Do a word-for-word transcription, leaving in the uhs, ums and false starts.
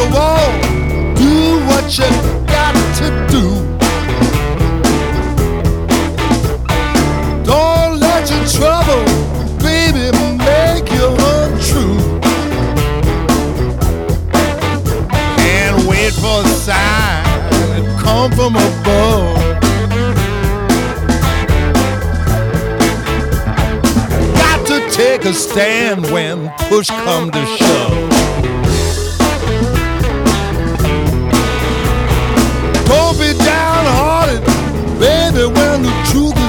of all, do what you got to do. Don't let your trouble, baby, make you untrue. And wait for a sign that come from above. Got to take a stand when push come to shove. Don't be downhearted, baby, when the truth is